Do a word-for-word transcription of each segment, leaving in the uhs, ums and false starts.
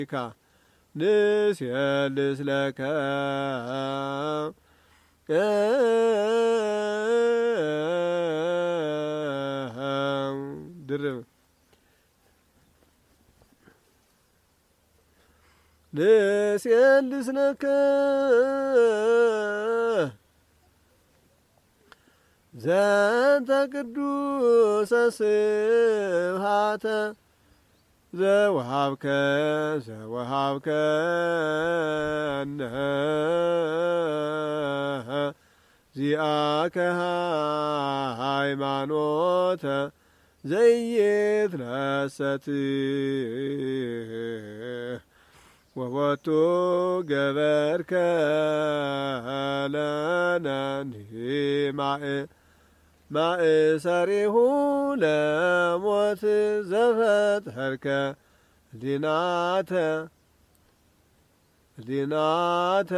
ንስየልስ ለከ ድርብ ንስየልስ ለከ ዘንተ ቅዱሰ ስብሐተ ዘወሃብከ ዘወሃብከነ ዚአከ ሃይማኖተ ዘይትነሰት ወቦቱ ገበርከ ለነ ማእ ማእሰሪሁ ለሞት ዘፈጠርከ ህሊናተ ህሊናተ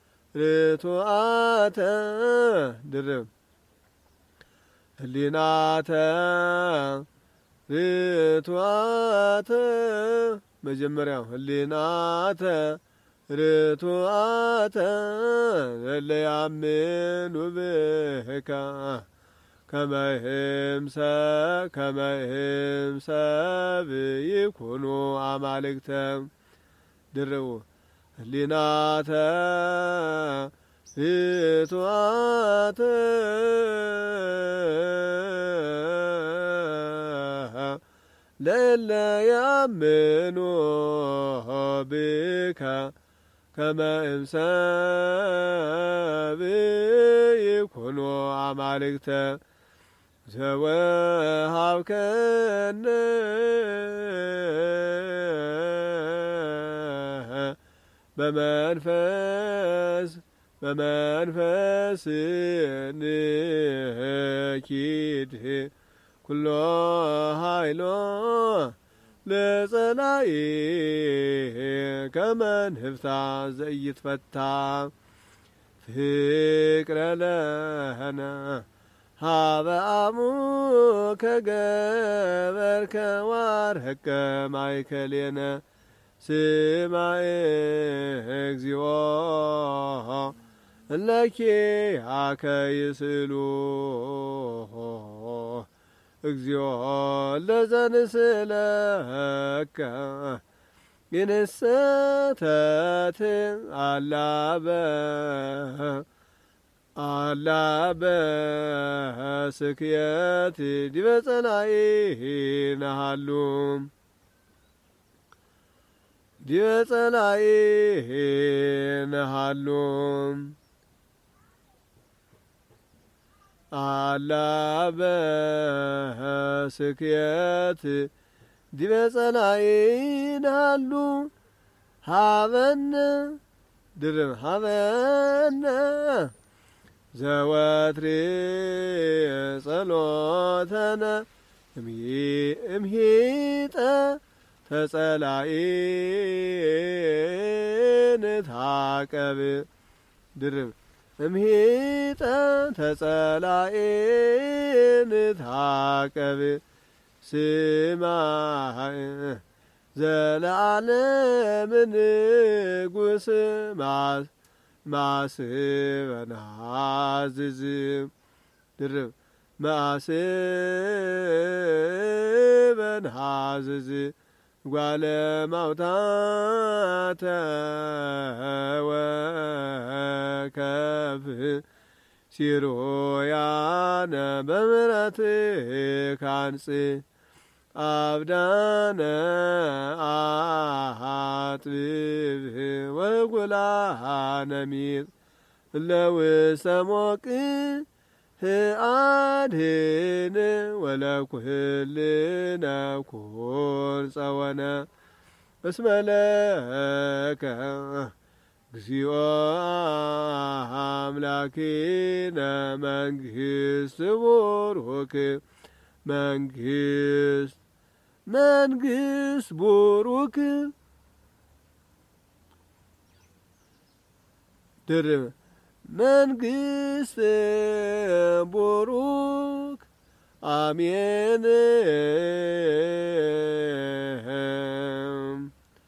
ርቱዓተ ድርብ ህሊናተ ርቱዓተ መጀመሪያው ህሊናተ ርቱዓተ ለያምኑ ብከ ከመህምሰ ከመህምሰ ይኩኑ አማልክተ ድርቡ ህሊናተ ርቱዓተ ለለ ያምኑ ብከ ከመህምሰ ይኩኑ አማልክተ ዘወሃብከነ በመንፈስ በመንፈስ ንኪድ ኩሎ ኃይሎ ለጸላኢ ከመንህፍታ ዘኢይትፈታ ፍቅረ ለነ ሀበ አሙከ ገበርከ ዋርህከ ማእከሌነ ስማዕ እግዚኦ እለኪያከ ይስእሉ እግዚኦ ለዘንስእለከ ይንሰተት አላበ አላበ ስክየት ዲበ ጸላኢ ነሃሉ ዲበ ጸላኢ ነሃሉ አላበ ስክየት ዲበ ጸላኢ ነሃሉ ሀበነ ድርብ ሀበነ ዘወትር ጸሎተነ እምሂጠ ተጸላኢ ንታቀብ ድርብ እምሂጠ ተጸላኢ ንታቀብ ስማዕ ዘለዓለም ንጉስ ማስ ማስበናዝዝ ድርብ ማስበናዝዝ ጓለ ማውታተ ወከፍ ሲሮያነ በምሕረትከ አንጽእ አብዳነ አጥብብ ወጉላነ ሚጥ ለውስተ ሞቅ አድህን ወለኩልነ ኩል ጸወነ እስመ ለከ እግዚኦ አምላኪነ መንግሥት ቡሩክ መንግሥት መንግሥት ቡሩክ ድርብ መንግሥት ቡሩክ አሜን